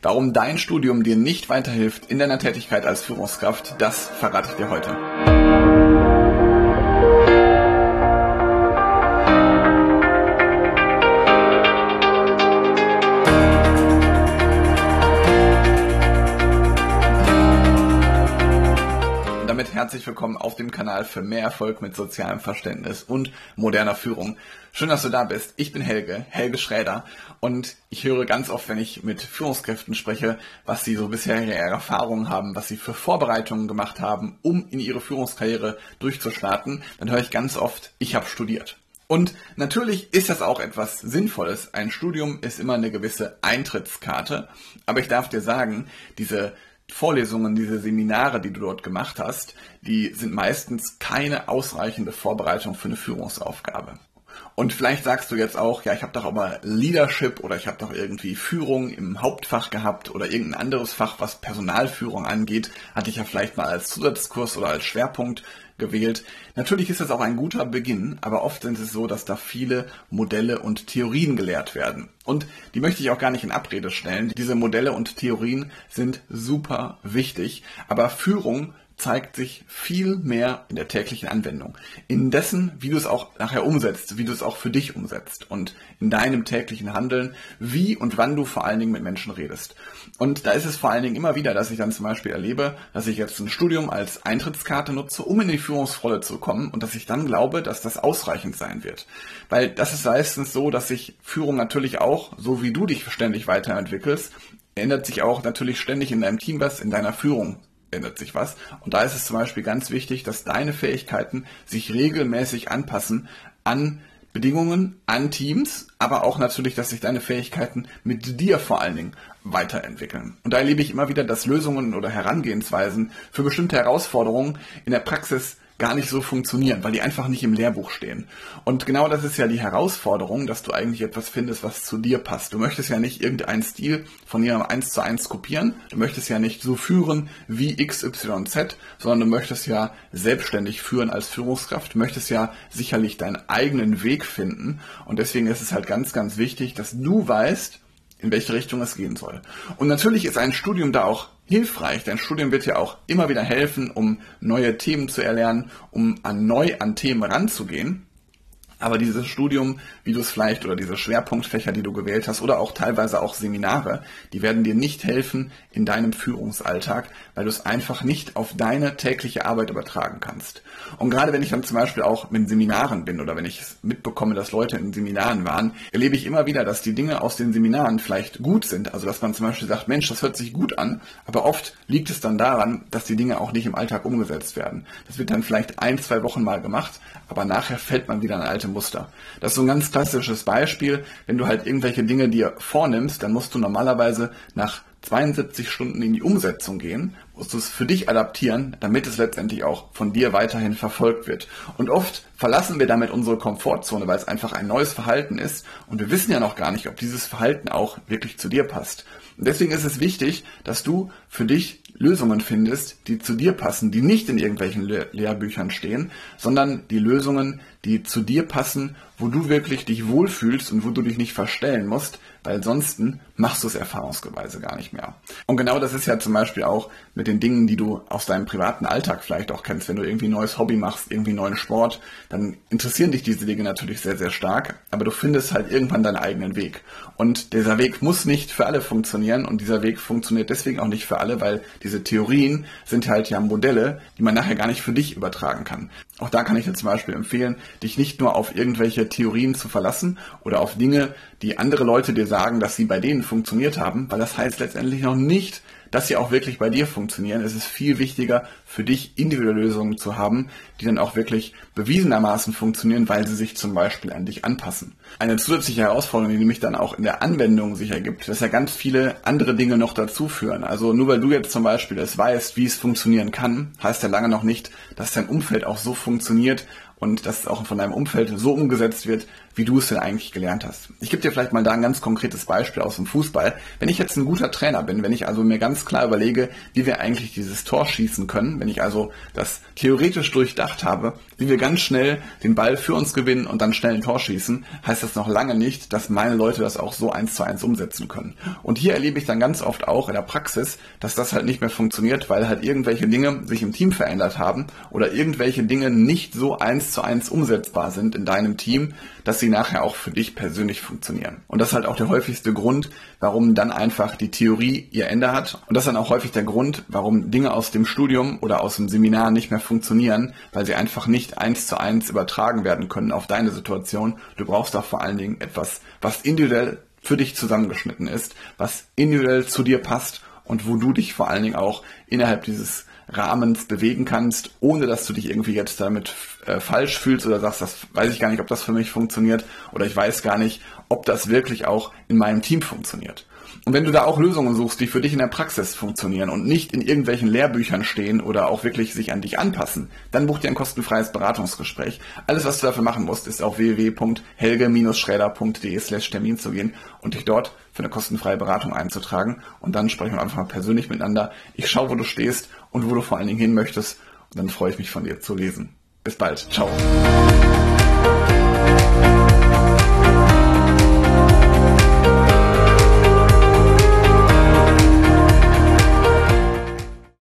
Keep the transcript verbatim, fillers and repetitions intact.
Warum dein Studium dir nicht weiterhilft in deiner Tätigkeit als Führungskraft, das verrate ich dir heute. Damit herzlich willkommen auf dem Kanal für mehr Erfolg mit sozialem Verständnis und moderner Führung. Schön, dass du da bist. Ich bin Helge, Helge Schräder, und ich höre ganz oft, wenn ich mit Führungskräften spreche, was sie so bisher ihre Erfahrungen haben, was sie für Vorbereitungen gemacht haben, um in ihre Führungskarriere durchzustarten, dann höre ich ganz oft, ich habe studiert. Und natürlich ist das auch etwas Sinnvolles. Ein Studium ist immer eine gewisse Eintrittskarte, aber ich darf dir sagen, diese Vorlesungen, diese Seminare, die du dort gemacht hast, die sind meistens keine ausreichende Vorbereitung für eine Führungsaufgabe. Und vielleicht sagst du jetzt auch, ja, ich habe doch aber Leadership oder ich habe doch irgendwie Führung im Hauptfach gehabt oder irgendein anderes Fach, was Personalführung angeht, hatte ich ja vielleicht mal als Zusatzkurs oder als Schwerpunkt gewählt. Natürlich ist das auch ein guter Beginn, aber oft sind es so, dass da viele Modelle und Theorien gelehrt werden. Und die möchte ich auch gar nicht in Abrede stellen. Diese Modelle und Theorien sind super wichtig, aber Führung zeigt sich viel mehr in der täglichen Anwendung. In dessen, wie du es auch nachher umsetzt, wie du es auch für dich umsetzt und in deinem täglichen Handeln, wie und wann du vor allen Dingen mit Menschen redest. Und da ist es vor allen Dingen immer wieder, dass ich dann zum Beispiel erlebe, dass ich jetzt ein Studium als Eintrittskarte nutze, um in die Führungsrolle zu kommen, und dass ich dann glaube, dass das ausreichend sein wird. Weil das ist meistens so, dass sich Führung natürlich auch, so wie du dich ständig weiterentwickelst, ändert sich auch natürlich ständig in deinem Team was, in deiner Führung ändert sich was. Und da ist es zum Beispiel ganz wichtig, dass deine Fähigkeiten sich regelmäßig anpassen an Bedingungen, an Teams, aber auch natürlich, dass sich deine Fähigkeiten mit dir vor allen Dingen weiterentwickeln. Und da erlebe ich immer wieder, dass Lösungen oder Herangehensweisen für bestimmte Herausforderungen in der Praxis gar nicht so funktionieren, weil die einfach nicht im Lehrbuch stehen. Und genau das ist ja die Herausforderung, dass du eigentlich etwas findest, was zu dir passt. Du möchtest ja nicht irgendeinen Stil von jemandem eins zu eins kopieren. Du möchtest ja nicht so führen wie X Y Z, sondern du möchtest ja selbstständig führen als Führungskraft. Du möchtest ja sicherlich deinen eigenen Weg finden. Und deswegen ist es halt ganz, ganz wichtig, dass du weißt, in welche Richtung es gehen soll. Und natürlich ist ein Studium da auch hilfreich. Dein Studium wird ja auch immer wieder helfen, um neue Themen zu erlernen, um an neu an Themen ranzugehen. Aber dieses Studium, wie du es vielleicht, oder diese Schwerpunktfächer, die du gewählt hast, oder auch teilweise auch Seminare, die werden dir nicht helfen in deinem Führungsalltag, weil du es einfach nicht auf deine tägliche Arbeit übertragen kannst. Und gerade wenn ich dann zum Beispiel auch mit Seminaren bin oder wenn ich mitbekomme, dass Leute in Seminaren waren, erlebe ich immer wieder, dass die Dinge aus den Seminaren vielleicht gut sind. Also dass man zum Beispiel sagt, Mensch, das hört sich gut an, aber oft liegt es dann daran, dass die Dinge auch nicht im Alltag umgesetzt werden. Das wird dann vielleicht ein, zwei Wochen mal gemacht, aber nachher fällt man wieder in alte Muster. Das ist so ein ganz klassisches Beispiel. Wenn du halt irgendwelche Dinge dir vornimmst, dann musst du normalerweise nach zweiundsiebzig Stunden in die Umsetzung gehen, musst du es für dich adaptieren, damit es letztendlich auch von dir weiterhin verfolgt wird. Und oft verlassen wir damit unsere Komfortzone, weil es einfach ein neues Verhalten ist, und wir wissen ja noch gar nicht, ob dieses Verhalten auch wirklich zu dir passt. Und deswegen ist es wichtig, dass du für dich Lösungen findest, die zu dir passen, die nicht in irgendwelchen Le- Lehrbüchern stehen, sondern die Lösungen, die zu dir passen, wo du wirklich dich wohlfühlst und wo du dich nicht verstellen musst, weil sonst machst du es erfahrungsgeweise gar nicht mehr. Und genau das ist ja zum Beispiel auch mit den Dingen, die du aus deinem privaten Alltag vielleicht auch kennst. Wenn du irgendwie ein neues Hobby machst, irgendwie einen neuen Sport, dann interessieren dich diese Dinge natürlich sehr, sehr stark, aber du findest halt irgendwann deinen eigenen Weg. Und dieser Weg muss nicht für alle funktionieren, und dieser Weg funktioniert deswegen auch nicht für alle, weil diese Theorien sind halt ja Modelle, die man nachher gar nicht für dich übertragen kann. Auch da kann ich dir zum Beispiel empfehlen, dich nicht nur auf irgendwelche Theorien zu verlassen oder auf Dinge, die andere Leute dir sagen, dass sie bei denen funktioniert haben, weil das heißt letztendlich noch nicht, dass sie auch wirklich bei dir funktionieren. Es ist viel wichtiger, für dich individuelle Lösungen zu haben, die dann auch wirklich bewiesenermaßen funktionieren, weil sie sich zum Beispiel an dich anpassen. Eine zusätzliche Herausforderung, die nämlich dann auch in der Anwendung sich ergibt, dass ja ganz viele andere Dinge noch dazu führen. Also nur weil du jetzt zum Beispiel es weißt, wie es funktionieren kann, heißt ja lange noch nicht, dass dein Umfeld auch so funktioniert und dass es auch von deinem Umfeld so umgesetzt wird, wie du es denn eigentlich gelernt hast. Ich gebe dir vielleicht mal da ein ganz konkretes Beispiel aus dem Fußball. Wenn ich jetzt ein guter Trainer bin, wenn ich also mir ganz klar überlege, wie wir eigentlich dieses Tor schießen können, wenn ich also das theoretisch durchdacht habe, wie wir ganz schnell den Ball für uns gewinnen und dann schnell ein Tor schießen, heißt das noch lange nicht, dass meine Leute das auch so eins zu eins umsetzen können. Und hier erlebe ich dann ganz oft auch in der Praxis, dass das halt nicht mehr funktioniert, weil halt irgendwelche Dinge sich im Team verändert haben oder irgendwelche Dinge nicht so eins zu eins umsetzbar sind in deinem Team, dass sie nachher auch für dich persönlich funktionieren. Und das ist halt auch der häufigste Grund, warum dann einfach die Theorie ihr Ende hat. Und das ist dann auch häufig der Grund, warum Dinge aus dem Studium oder aus dem Seminar nicht mehr funktionieren, weil sie einfach nicht eins zu eins übertragen werden können auf deine Situation. Du brauchst da vor allen Dingen etwas, was individuell für dich zusammengeschnitten ist, was individuell zu dir passt und wo du dich vor allen Dingen auch innerhalb dieses Rahmens bewegen kannst, ohne dass du dich irgendwie jetzt damit äh, falsch fühlst oder sagst, das weiß ich gar nicht, ob das für mich funktioniert oder ich weiß gar nicht, ob das wirklich auch in meinem Team funktioniert. Und wenn du da auch Lösungen suchst, die für dich in der Praxis funktionieren und nicht in irgendwelchen Lehrbüchern stehen oder auch wirklich sich an dich anpassen, dann buch dir ein kostenfreies Beratungsgespräch. Alles, was du dafür machen musst, ist auf w w w punkt helge schräder punkt d e slash Termin zu gehen und dich dort für eine kostenfreie Beratung einzutragen. Und dann sprechen wir einfach mal persönlich miteinander. Ich schaue, wo du stehst und wo du vor allen Dingen hin möchtest. Und dann freue ich mich, von dir zu lesen. Bis bald. Ciao.